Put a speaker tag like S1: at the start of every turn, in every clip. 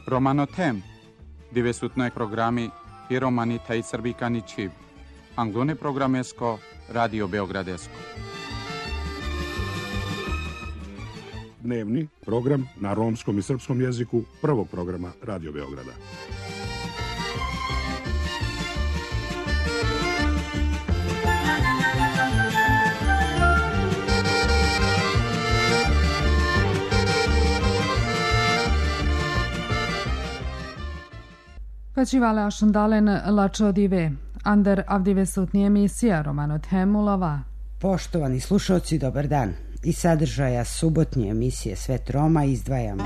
S1: Romanotem, divesutnoj programi i romani taj srbikani čiv. Anglone programesko, Radio Beogradesko.
S2: Dnevni program na romskom i srpskom jeziku prvog programa Radio Beograda.
S3: Facivale Ašundalen Lačo Dive, Ander Avdivesutni emisija Romanotem Ulava.
S4: Poštovani slušalci, dobar dan. Iz sadržaja subotnje emisije Svet Roma izdvajamo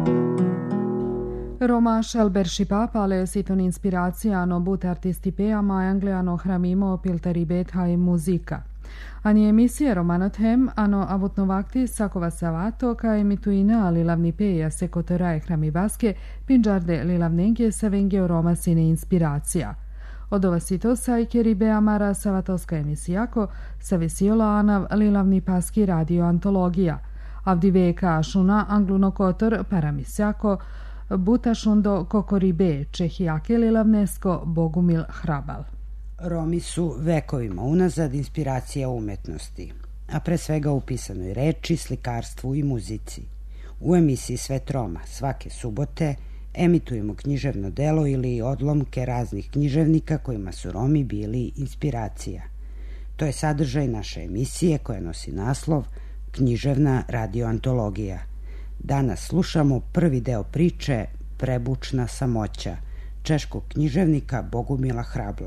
S3: Roma Šelberši papale siton inspiracijano bute artistipeama angliano hramimo pilteri betha i muzika. Ani emisije Romanotem ano avutnovakti sakova savato ka emituina lilavni peja sekotoraje hrami baske pinđarde lilavnenge savengeo Roma sine inspiracija. Od ova sitosa i keribe amara savatovska emisijako savesiola anav lilavni paski radio antologija. Avdiveka ašuna anglunokotor paramisjako butašundo kokoribe čehijake lilavnesko Bogumil Hrabal.
S4: Romi su vekovima unazad inspiracija umetnosti, a pre svega u pisanoj reči, slikarstvu i muzici. U emisiji Svet Roma svake subote emitujemo književno delo ili odlomke raznih književnika kojima su Romi bili inspiracija. To je sadržaj naše emisije koja nosi naslov Književna radioantologija. Danas slušamo prvi deo priče Prebučna samoća češkog književnika Bogumila Hrabla.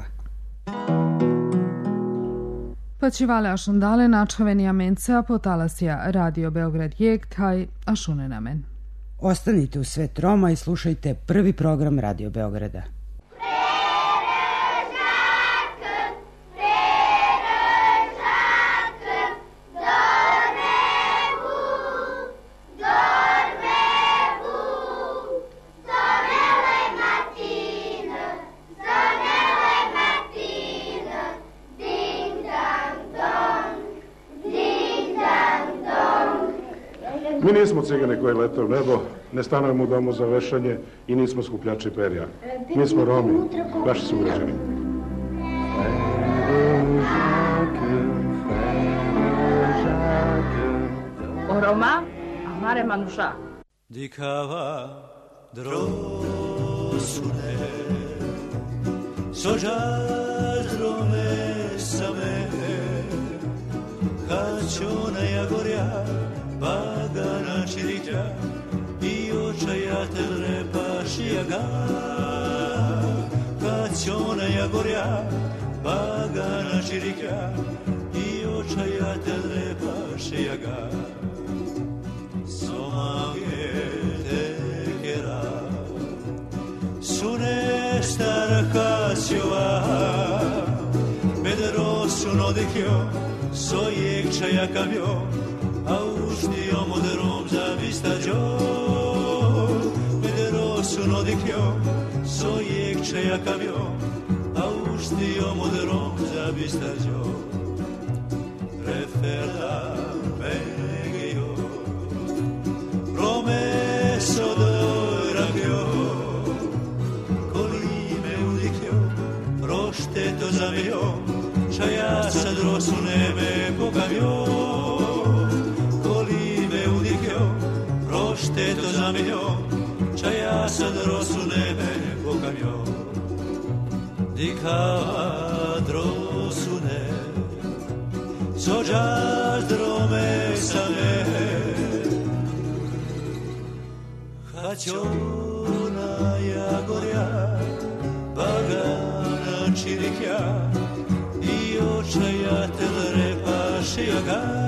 S3: Facivale Ašundale načhaveni amenca potalasija Radio Beograd jeg taj ašunenamen.
S4: Ostanite u Svet Roma i slušajte prvi program Radio Beograda.
S2: Mi nismo cigani koji lete u nebo, ne stanujemo u domu za vešanje i nismo skupljači perja. Mi smo Romi, vaši sugrađani.
S5: O Roma, amare manuša.
S6: Dikava drosune, sođaš drome same, kaćona jagorja, Pagana čirika i očajatel repaš jaga. Kad će ona jagorja, pagana čirika i očajatel repaš jaga. Somage tekera, sune stara kasjova, bedero suno dekio, sojek čaja kamio, a uštio moderom za vistađo. Bedero suno dekio, sojek čaja kamio, a uštio moderom za vistađo. Referda megio, promeso doragio, kolime udikio, rošteto zamio, čaja sad rosu neme pokamio. Rošteto zamio, čaja sad rosu nebe pokamio. Dikava drosune, sođaš drome same, haćona jagorja, pagana čirikja i očajatel repaš jaga.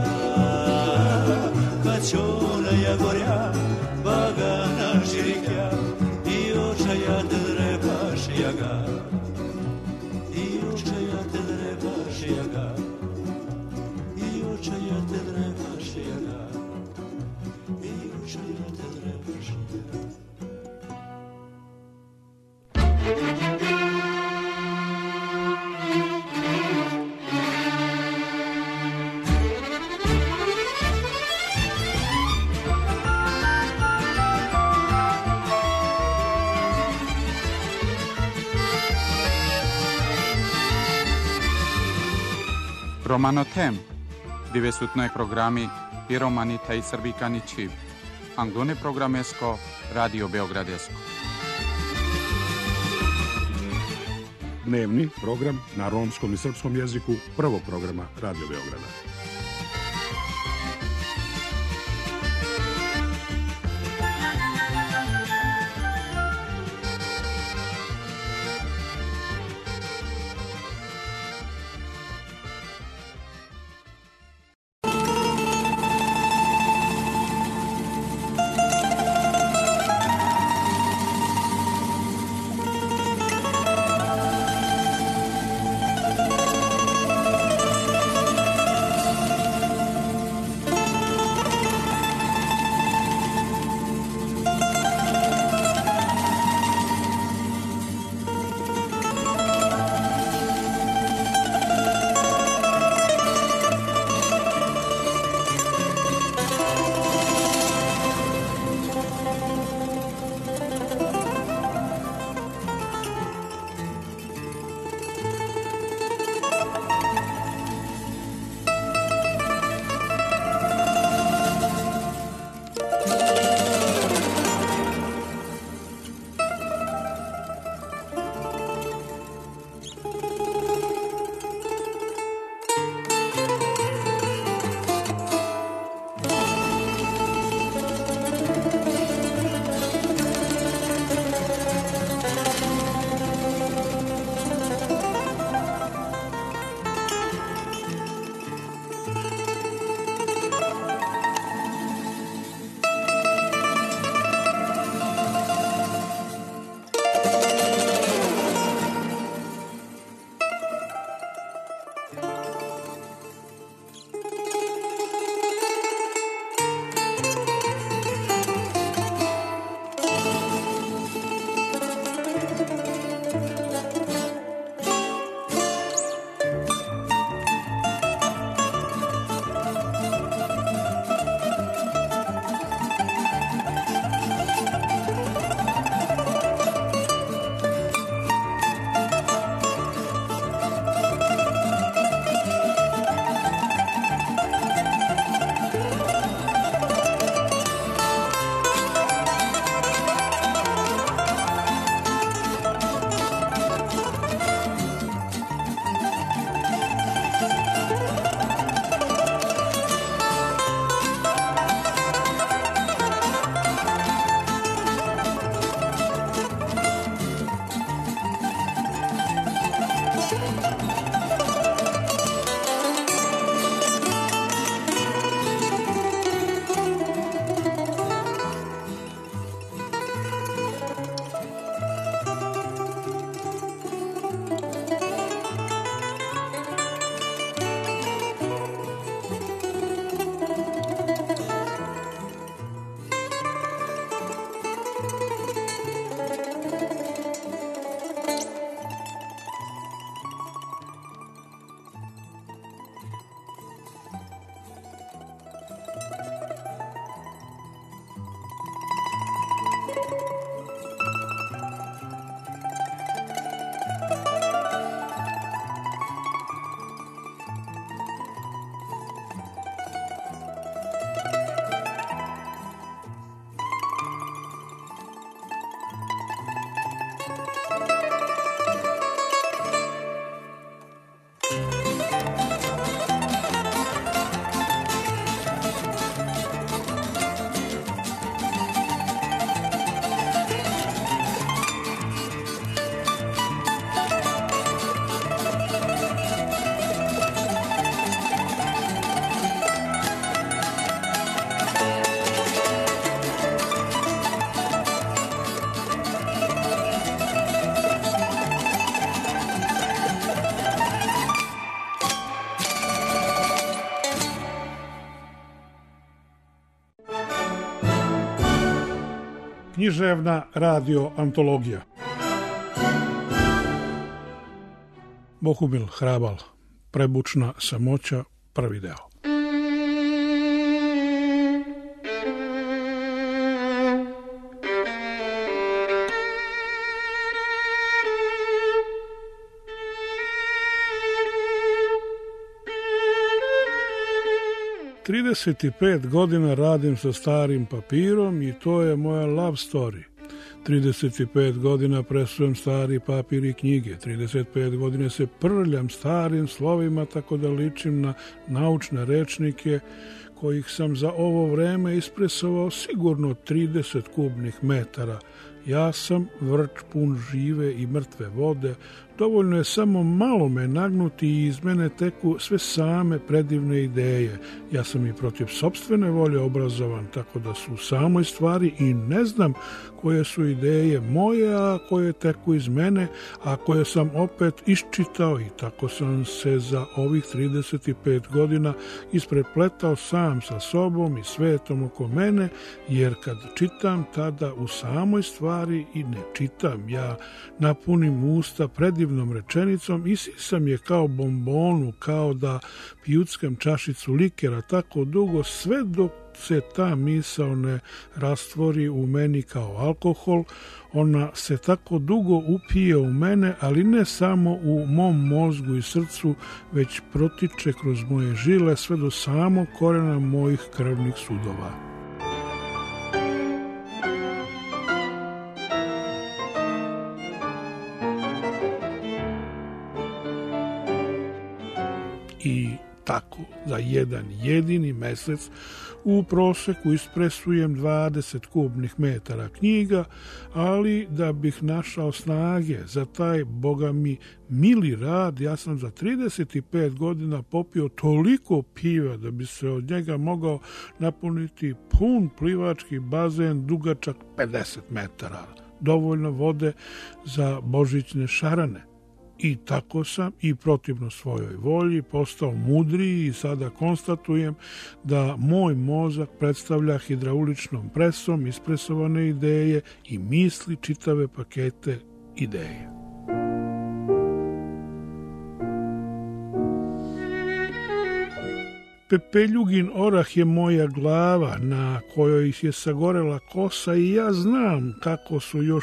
S6: Kaćona jagorja, pagana čirikja i očajatel repaš jaga. I očajatel repaš jaga. I očajatel repaš jaga. I očajatel repaš jaga.
S1: Romanotem, dove su noi programmi i romani taj srbikani čiv. Anglone programesko, Radio Beogradesko.
S2: Dnevni program na romskom i srpskom jeziku prvog programa Radio Beograda. Književna radio antologija. Bohumil Hrabal, Prebučna samoća, prvi deo.
S7: 35 godina radim sa starim papirom i to je moja love story. 35 godina presujem stari papir i knjige. 35 godina se prljam starim slovima tako da ličim na naučne rečnike kojih sam za ovo vreme ispresovao sigurno 30 kubnih metara. Ja sam vrč pun žive i mrtve vode, dovoljno je samo malo me nagnuti i iz mene teku sve same predivne ideje. Ja sam i protiv sopstvene volje obrazovan, tako da su u samoj stvari i ne znam koje su ideje moje, a koje teku iz mene, a koje sam opet iščitao i tako sam se za ovih 35 godina isprepletao sam sa sobom i svetom oko mene, jer kad čitam tada u samoj stvari i ne čitam, ja napunim usta predivnom rečenicom, isisam je kao bombonu, kao da pijuckam čašicu likera tako dugo, sve dok se ta misao ne rastvori u meni kao alkohol. Ona se tako dugo upije u mene, ali ne samo u mom mozgu i srcu, već protiče kroz moje žile sve do samog korena mojih krvnih sudova. I tako za jedan jedini mesec u proseku ispresujem 20 kubnih metara knjiga, ali da bih našao snage za taj, boga mi, mili rad, ja sam za 35 godina popio toliko piva da bi se od njega mogao napuniti pun plivački bazen dugačak 50 metara. Dovoljno vode za božićne šarane. I tako sam, i protivno svojoj volji, postao mudriji i sada konstatujem da moj mozak predstavlja hidrauličnom presom ispresovane ideje i misli čitave pakete ideje. Pepeljugin orah je moja glava na kojoj je sagorela kosa i ja znam kako su još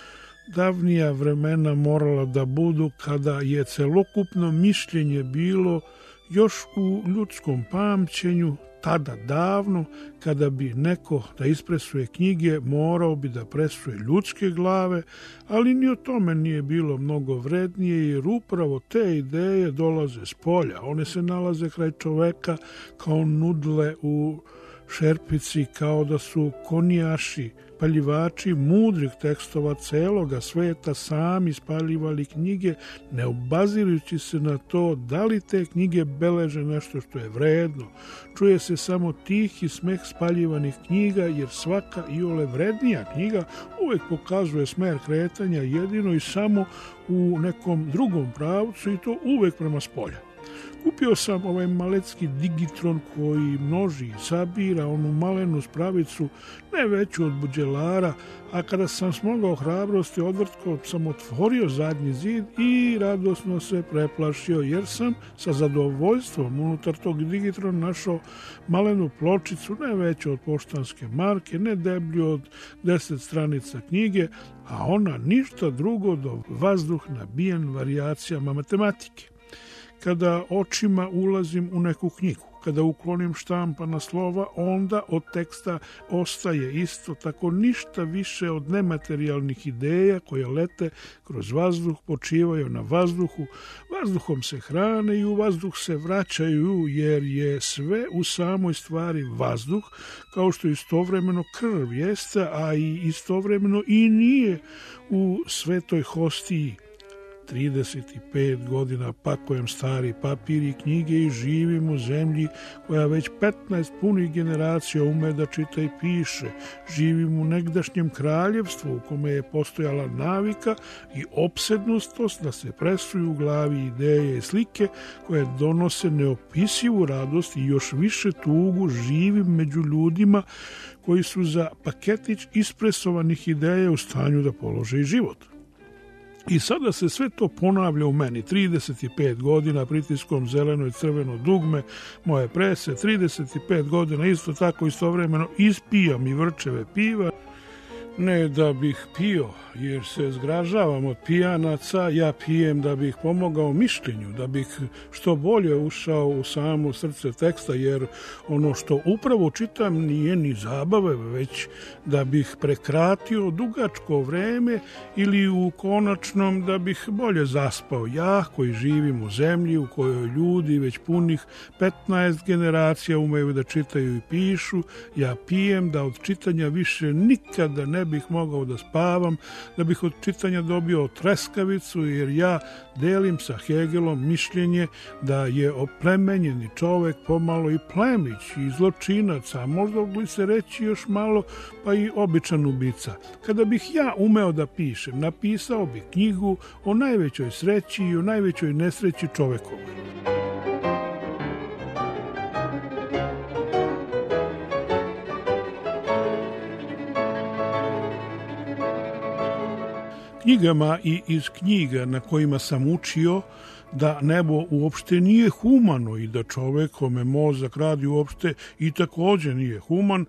S7: davnija vremena morala da budu kada je celokupno mišljenje bilo još u ljudskom pamćenju, tada davno, kada bi neko da ispresuje knjige, morao bi da presuje ljudske glave, ali ni o tome nije bilo mnogo vrednije, jer upravo te ideje dolaze s polja. One se nalaze kraj čoveka kao nudle u šerpici, kao da su konijaši, spaljivači mudrih tekstova celoga sveta sami spaljivali knjige, ne obazirujući se na to da li te knjige beleže nešto što je vredno. Čuje se samo tihi smeh spaljivanih knjiga, jer svaka iole vrednija knjiga uvek pokazuje smer kretanja jedino i samo u nekom drugom pravcu, i to uvek prema spolja. Kupio sam ovaj malecki digitron koji množi i sabira onu malenu spravicu, ne veću od buđelara, a kada sam smogao hrabrosti odvrtko sam otvorio zadnji zid i radosno se preplašio, jer sam sa zadovoljstvom unutar tog digitrona našao malenu pločicu, ne veću od poštanske marke, ne deblju od 10 stranica knjige, a ona ništa drugo do vazduh nabijen varijacijama matematike. Kada očima ulazim u neku knjigu, kada uklonim štampana slova, onda od teksta ostaje isto tako ništa više od nematerijalnih ideja koje lete kroz vazduh, počivaju na vazduhu, vazduhom se hrane i u vazduh se vraćaju, jer je sve u samoj stvari vazduh, kao što istovremeno krv jeste, a i istovremeno i nije u svetoj hostiji. 35 godina pakujem stari papir i knjige i živim u zemlji koja već 15 punih generacija ume da čita i piše. Živim u negdašnjem kraljevstvu u kome je postojala navika i opsednustost da se presuju u glavi ideje i slike koje donose neopisivu radost i još više tugu. Živim među ljudima koji su za paketić ispresovanih ideja u stanju da polože i život. I sada se sve to ponavlja u meni. 35 godina pritiskom zeleno i crveno dugme moje prese, 35 godina isto tako istovremeno ispijam i vrčeve piva. Ne da bih pio, jer se zgražavam od pijanaca, ja pijem da bih pomogao mišljenju, da bih što bolje ušao u samo srce teksta, jer ono što upravo čitam nije ni zabave, već da bih prekratio dugačko vreme ili u konačnom da bih bolje zaspao. Ja koji živim u zemlji u kojoj ljudi već punih 15 generacija umeju da čitaju i pišu, ja pijem da od čitanja više nikada ne bih mogao da spavam, da bih od čitanja dobio treskavicu, jer ja delim sa Hegelom mišljenje da je oplemenjeni čovek pomalo i plemić i zločinac, a možda mogli se reći još malo pa i običan ubica. Kada bih ja umeo da pišem, napisao bih knjigu o najvećoj sreći i o najvećoj nesreći čovekovoj. Knjigama i iz knjiga na kojima sam učio da nebo uopšte nije humano i da čovek kome mozak radi uopšte i takođe nije human,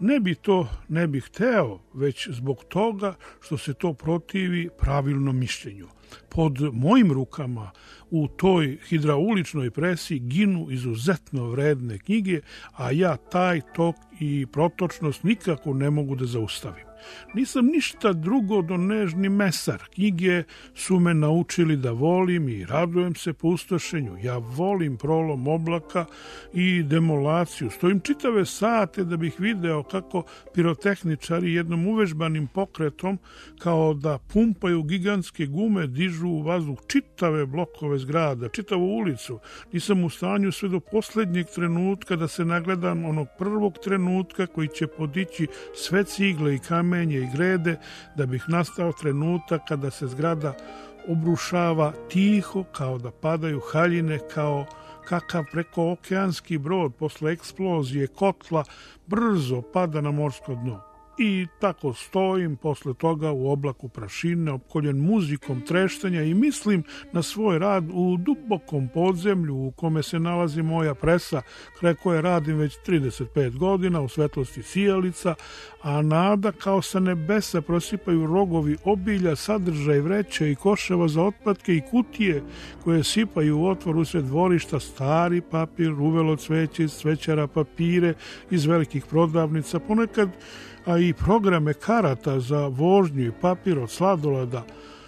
S7: ne bih hteo, već zbog toga što se to protivi pravilnom mišljenju. Pod mojim rukama u toj hidrauličnoj presi ginu izuzetno vredne knjige, a ja taj tok i protočnost nikako ne mogu da zaustavim. Nisam ništa drugo do nežni mesar. Knjige su me naučili da volim i radujem se pustošenju. Ja volim prolom oblaka i demolaciju. Stojim čitave sate da bih video kako pirotehničari jednom uvežbanim pokretom, kao da pumpaju gigantske gume, dižu u vazduh čitave blokove zgrada, čitavu ulicu. Nisam u stanju sve do poslednjeg trenutka da se nagledam onog prvog trenutka koji će podići sve cigle i kamenje i grede, da bih nastao trenutak kada se zgrada obrušava tiho, kao da padaju haljine, kao kakav prekookeanski brod posle eksplozije kotla brzo pada na morsko dno. I tako stojim posle toga u oblaku prašine, opkoljen muzikom treštenja i mislim na svoj rad u dubokom podzemlju u kome se nalazi moja presa, kraj koje radim već 35 godina u svetlosti sijalica, a nada kao sa nebesa prosipaju rogovi obilja, sadržaj vreće i koševa za otpadke i kutije koje sipaju u otvor usred dvorišta, stari papir, uvelo cveće iz cvećara, papire iz velikih prodavnica, ponekad a i programe karata za vožnju i papir od sladoleda,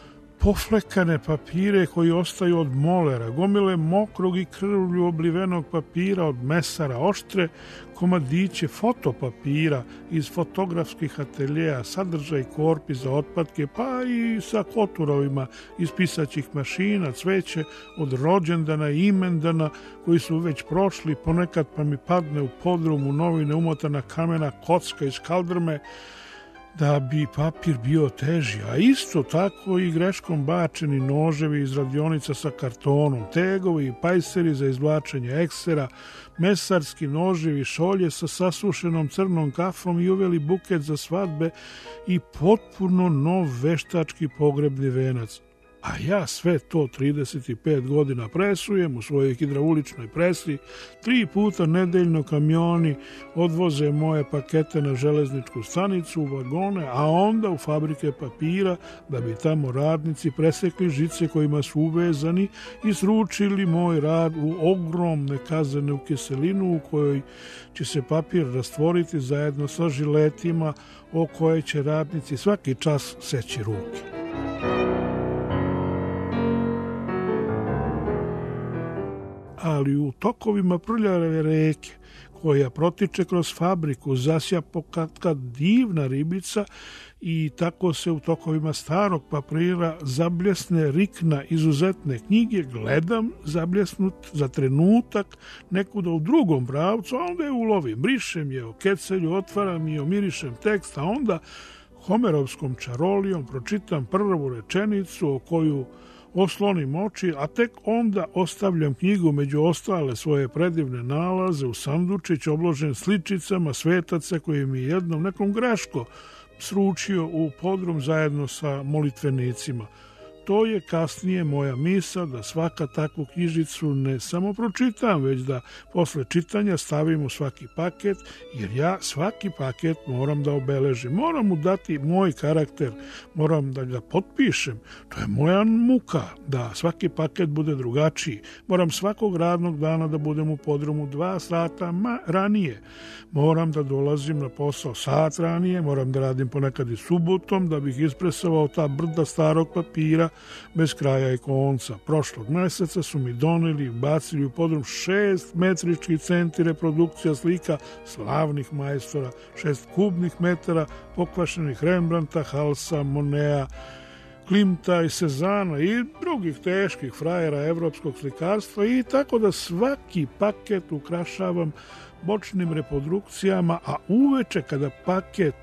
S7: poflekane papire koji ostaju od molera, gomile mokrog i krvlju oblivenog papira od mesara, oštre komadiće fotopapira iz fotografskih ateljeja, sadržaj korpi za otpadke, pa i sa koturovima iz pisaćih mašina, cveće od rođendana i imendana koji su već prošli, ponekad pa mi padne u podrumu novine umotana kamena kocka iz kaldrme, da bi papir bio teži, a isto tako i greškom bačeni noževi iz radionica sa kartonom, tegovi i pajseri za izvlačenje eksera, mesarski noževi, šolje sa sasušenom crnom kafom i uveli buket za svadbe i potpuno nov veštački pogrebni venac. A ja sve to 35 godina presujem u svojoj hidrauličnoj presi, 3 puta nedeljno kamioni odvoze moje pakete na železničku stanicu, u vagone, a onda u fabrike papira, da bi tamo radnici presekli žice kojima su uvezani i sručili moj rad u ogromne kazane u kiselinu u kojoj će se papir rastvoriti zajedno sa žiletima o koje će radnici svaki čas seći ruke. Ali u tokovima prljave reke, koja protiče kroz fabriku, zasja pokatka divna ribica i tako se u tokovima starog papira zabljesne rikna izuzetne knjige, gledam zabljesnut za trenutak nekuda u drugom pravcu, a onda je ulovim, brišem je, okecelju, otvaram i omirišem tekst, a onda homerovskom čarolijom pročitam prvu rečenicu o koju oslonim oči, a tek onda ostavljam knjigu među ostale svoje predivne nalaze u sandučić obložen sličicama svetaca koje mi jednom nekom greško sručio u podrum zajedno sa molitvenicima. to je kasnije moja misao da svaka takvu knjižicu ne samo pročitam, već da posle čitanja stavim u svaki paket, jer ja svaki paket moram da obeležim. Moram mu dati moj karakter, moram da ga potpišem. To je moja muka, da svaki paket bude drugačiji. Moram svakog radnog dana da budem u podrumu 2 sata ranije. Moram da dolazim na posao sat ranije, moram da radim ponekad i subotom da bih ispresavao ta brda starog papira bez kraja i konca. Prošlog meseca su mi doneli i bacili u podrum 6 metričkih centi reprodukcija slika slavnih majstora, 6 kubnih metara pokvašenih Rembrandta, Halsa, Monea, Klimta i Sezana i drugih teških frajera evropskog slikarstva, i tako da svaki paket ukrašavam bočnim reprodukcijama, a uveče kada paket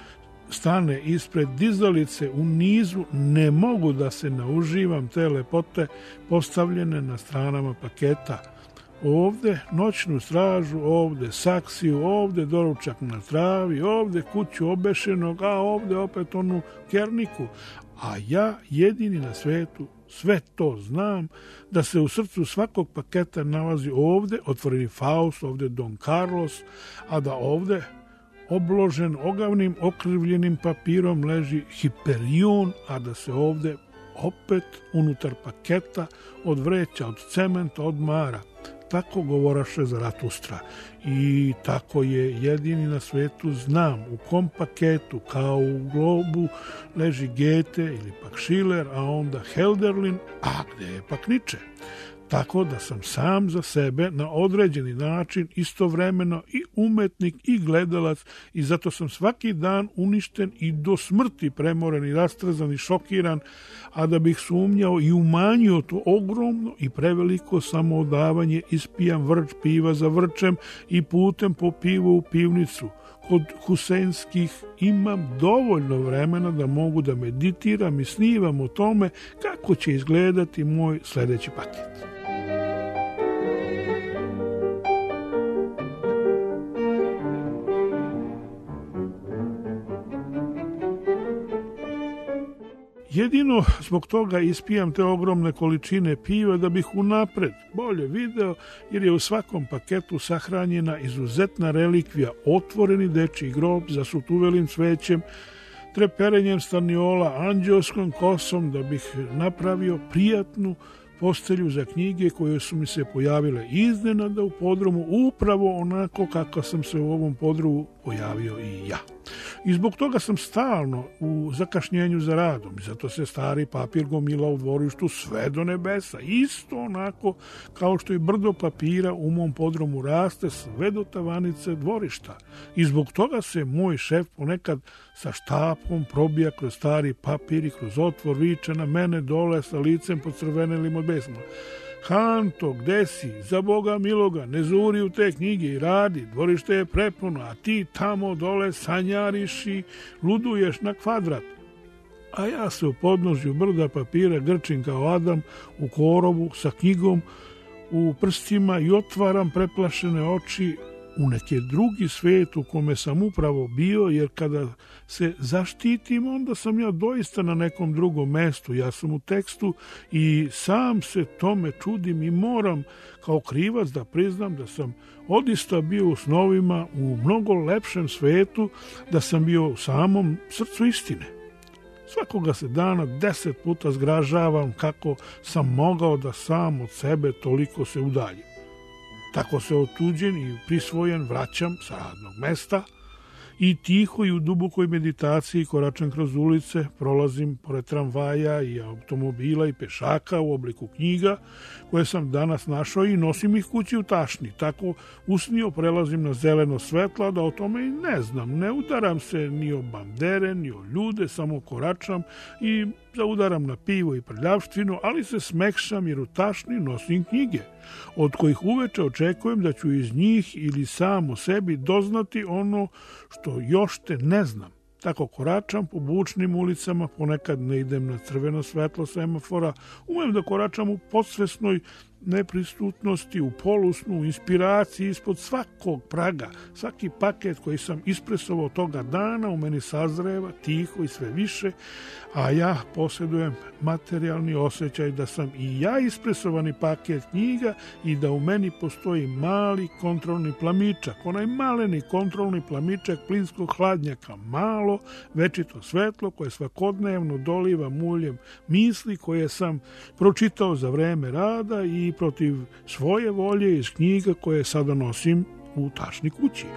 S7: stane ispred dizalice u nizu ne mogu da se nauživam te lepote postavljene na stranama paketa. Ovde noćnu stražu, ovde saksiju, ovde doručak na travi, ovde kuću obešenog, a ovde opet onu kerniku. A ja jedini na svetu sve to znam, da se u srcu svakog paketa nalazi ovde otvoreni Faust, ovde Don Carlos, a da ovde obložen ogavnim okrivljenim papirom leži Hiperion, a da se ovde opet unutar paketa od vreća, od cementa, od mara. Tako govoraše Zaratustra i tako je jedini na svetu znam u kom paketu, kao u globu, leži Goethe ili pak Schiller, a onda Hölderlin, a gde je pak Nietzsche. Tako da sam sam za sebe na određeni način istovremeno i umetnik i gledalac, i zato sam svaki dan uništen i do smrti premoren i rastrzan i šokiran, a da bih sumnjao i umanjio to ogromno i preveliko samoodavanje, ispijam vrč piva za vrčem i putem po pivu u pivnicu. Kod Husenskih imam dovoljno vremena da mogu da meditiram i snivam o tome kako će izgledati moj sledeći paket. Jedino zbog toga ispijam te ogromne količine piva da bih unapred bolje video, jer je u svakom paketu sahranjena izuzetna relikvija, otvoreni dečiji grob zasut uvelim cvećem, treperenjem staniola, anđelskom kosom, da bih napravio prijatnu postelju za knjige koje su mi se pojavile iznenada u podrumu, upravo onako kako sam se u ovom podrumu pojavio i ja. I zbog toga sam stalno u zakašnjenju za radom, i zato se stari papir gomila u dvorištu sve do nebesa, isto onako kao što i brdo papira u mom podrumu raste sve do tavanice dvorišta. I zbog toga se moj šef ponekad sa štapom probija kroz stari papir i kroz otvor viče na mene dole sa licem pocrvenelim od besma. Hanto, gde si? Za Boga miloga, ne zuri u te knjige i radi, dvorište je prepuno, a ti tamo dole sanjariš i luduješ na kvadrat. A ja se u podnožju brda papira grčim kao Adam u korovu sa knjigom u prstima i otvaram preplašene oči u neki drugi svet u kome sam upravo bio, jer kada se zaštitim, onda sam ja doista na nekom drugom mestu. Ja sam u tekstu i sam se tome čudim i moram kao krivac da priznam da sam odista bio u snovima u mnogo lepšem svetu, da sam bio u samom srcu istine. Svakoga se dana 10 puta zgražavam kako sam mogao da sam od sebe toliko se udaljim. Tako se otuđen i prisvojen vraćam sa radnog mesta i tiho i u dubokoj meditaciji koračam kroz ulice, prolazim pored tramvaja i automobila i pešaka u obliku knjiga koje sam danas našao i nosim ih kući u tašni. Tako usnio prelazim na zeleno svetlo, da o tome i ne znam. Ne udaram se ni o bandere, ni o ljude, samo koračam i zaudaram na pivo i prljavštinu, ali se smekšam jer u tašni nosim knjige, od kojih uveče očekujem da ću iz njih ili sam u sebi doznati ono što još te ne znam. Tako koračam po bučnim ulicama, ponekad ne idem na crveno svetlo semafora, umem da koračam u podsvesnoj neprisutnosti, u polusnu, u inspiraciji ispod svakog praga. Svaki paket koji sam ispresovao toga dana u meni sazreva tiho i sve više, a ja posjedujem materijalni osjećaj da sam i ja ispresovani paket knjiga i da u meni postoji mali kontrolni plamičak, onaj maleni kontrolni plamičak plinskog hladnjaka, malo, večito svetlo koje svakodnevno doliva muljem misli koje sam pročitao za vreme rada i protiv svoje volje iz knjiga koje sada nosim u tašni kući.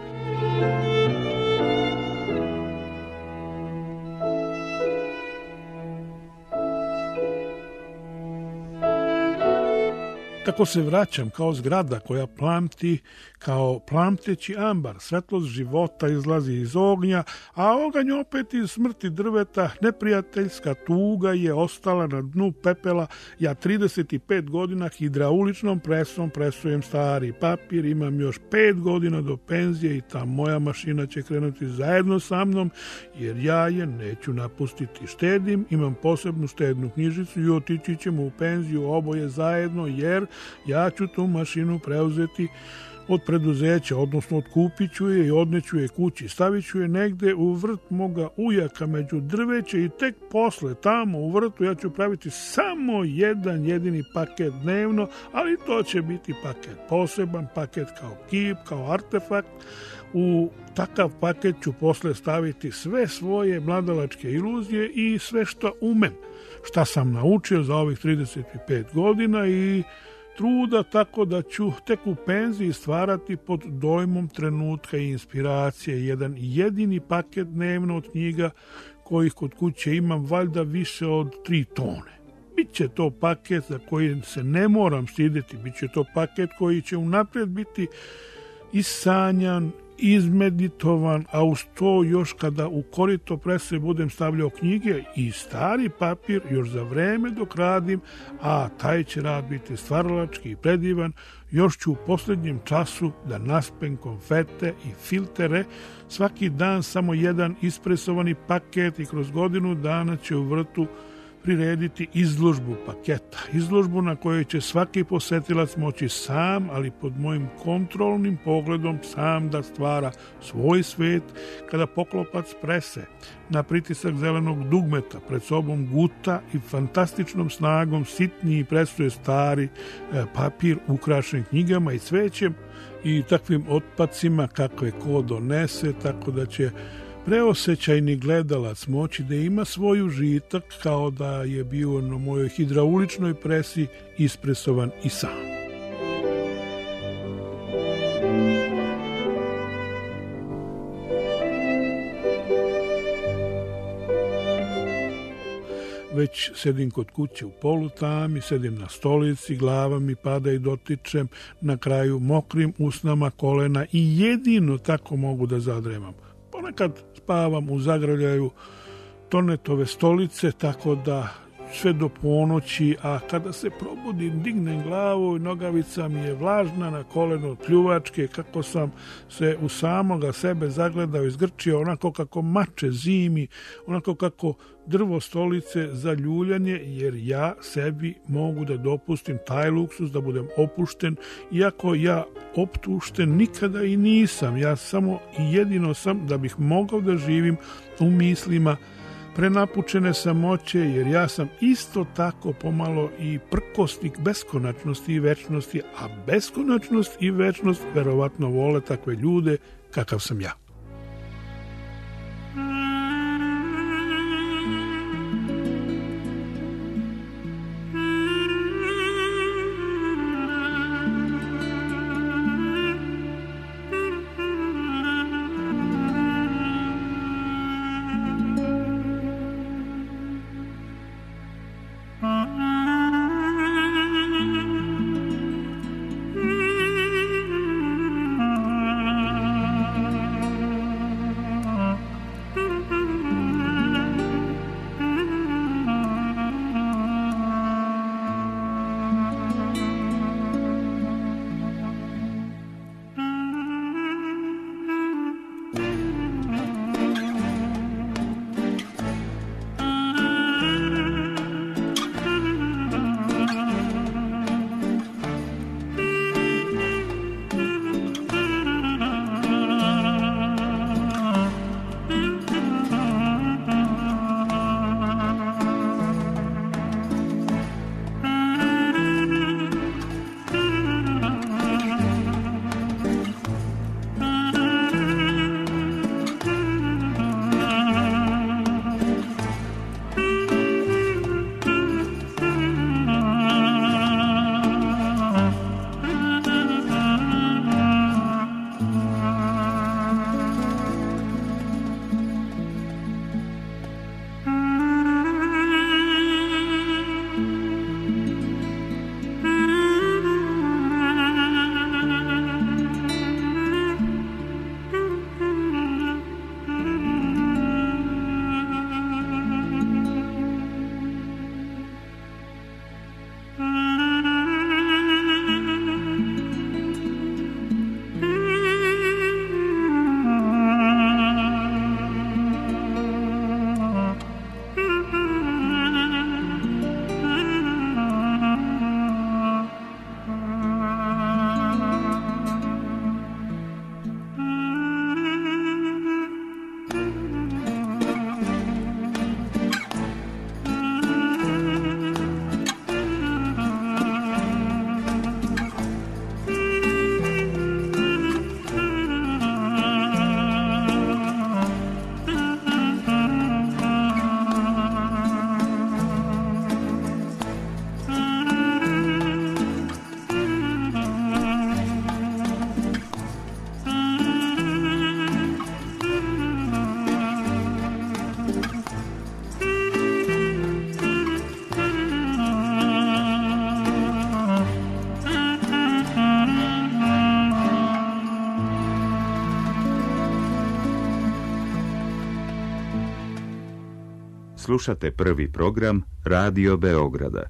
S7: Tako se vraćam kao zgrada koja plamti, kao plamteći ambar. Svetlost života izlazi iz ognja, a oganj opet iz smrti drveta. Neprijateljska tuga je ostala na dnu pepela. Ja 35 godina hidrauličnom presom presujem stari papir. Imam još 5 godina do penzije i ta moja mašina će krenuti zajedno sa mnom, jer ja je neću napustiti. Štedim, imam posebnu štednu knjižicu i otići ćemo u penziju oboje zajedno, jer ja ću tu mašinu preuzeti od preduzeća, odnosno otkupit ću je i odneću je kući. Stavit ću je negde u vrt moga ujaka među drveće i tek posle tamo u vrtu ja ću praviti samo jedan jedini paket dnevno, ali to će biti paket poseban, paket kao kip, kao artefakt. U takav paket ću posle staviti sve svoje mladalačke iluzije i sve što umem, šta sam naučio za ovih 35 godina i truda, tako da ću tek u penziji stvarati pod dojmom trenutka i inspiracije jedan jedini paket dnevno od knjiga kojih kod kuće imam valjda više od 3 tone. Biće to paket za koji se ne moram stideti, biće to paket koji će unaprijed biti isanjan, izmeditovan, a uz to još kada u korito prese budem stavljao knjige i stari papir još za vreme dok radim, a taj će rad biti stvaralački i predivan, još ću u posljednjem času da naspem konfete i filtere, svaki dan samo jedan ispresovani paket i kroz godinu dana će u vrtu prirediti izložbu paketa. Izložbu na kojoj će svaki posetilac moći sam, ali pod mojim kontrolnim pogledom sam da stvara svoj svet kada poklopac prese na pritisak zelenog dugmeta pred sobom guta i fantastičnom snagom sitniji presuje stari papir ukrašen knjigama i cvećem i takvim otpacima kakve ko donese, tako da će preosećajni gledalac moći da ima svoj užitak kao da je bio na mojoj hidrauličnoj presi ispresovan i sam. Već sedim kod kuće u polutami, sedim na stolici, glava mi pada i dotičem, na kraju mokrim usnama kolena i jedino tako mogu da zadremam. Ponekad spavam u zagrljaju Tonetove stolice, tako da sve do ponoći, a kada se probudim, dignem glavu i nogavica mi je vlažna na koleno od pljuvačke, kako sam se u samoga sebe zagledao i zgrčio, onako kako mače zimi, onako kako drvo stolice za ljuljanje, jer ja sebi mogu da dopustim taj luksus da budem opušten, iako ja optušten nikada i nisam. Ja samo i jedino sam da bih mogao da živim u mislima prenapučene samoće, jer ja sam isto tako pomalo i prkosnik beskonačnosti i večnosti, a beskonačnost i večnost verovatno vole takve ljude kakav sam ja.
S8: Slušate prvi program Radio Beograda.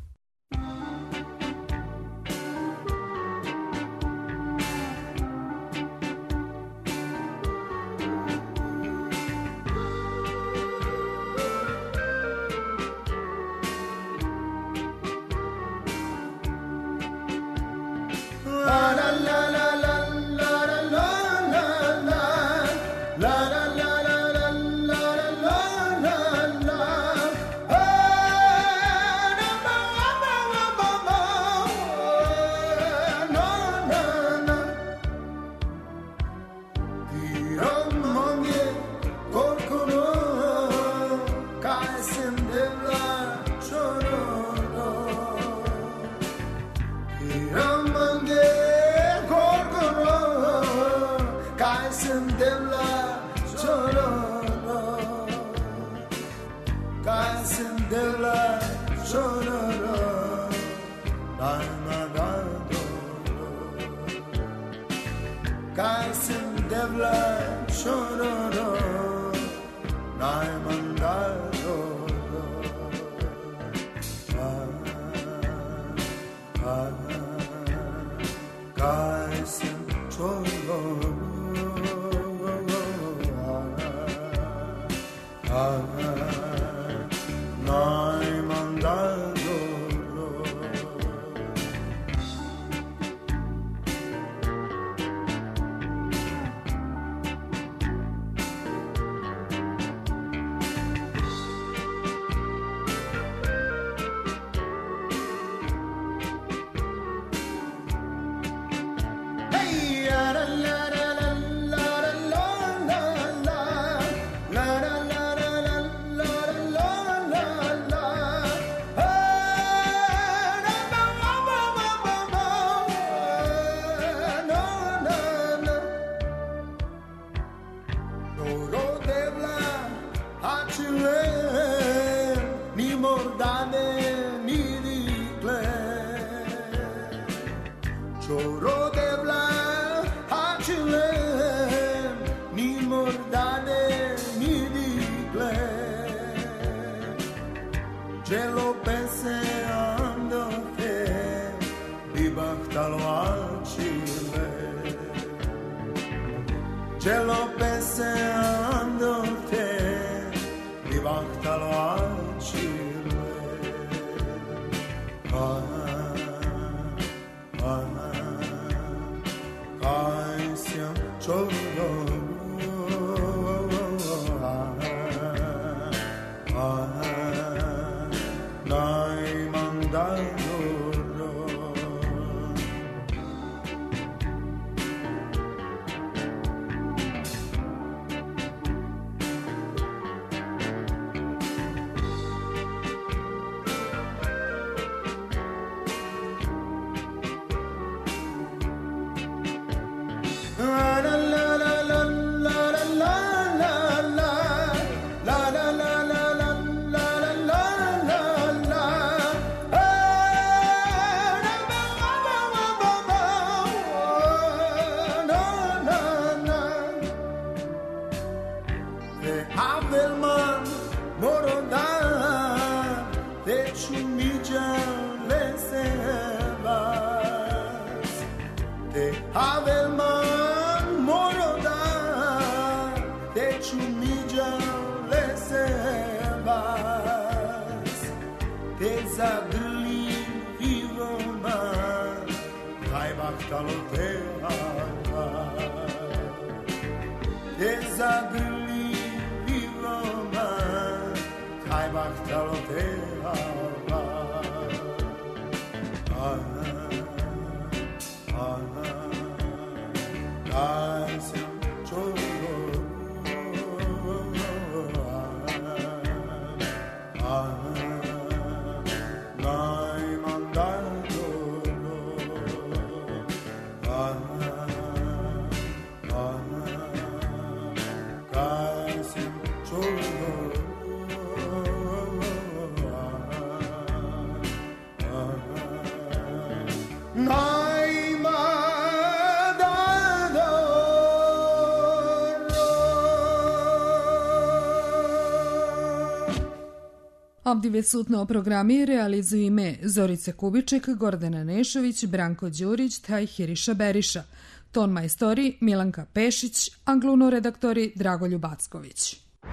S3: Obdive sutno programi realizuju ime Zorice Kubiček, Gordana Nešović, Branko Đurić, taj Hiriša Beriša. Ton majstori Milanka Pešić, angluno redaktori Dragoljub Acković.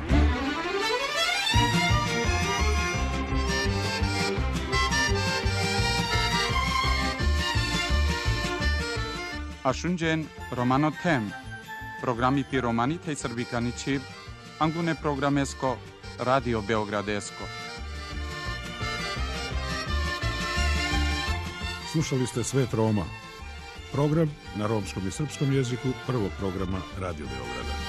S1: Ashunjen Romano Tem, programi pi Romani tej Srbikani Čib, angune programesko, Radio Beogradesko.
S2: Slušali ste Svet Roma, program na romskom i srpskom jeziku prvog programa Radio Beograda.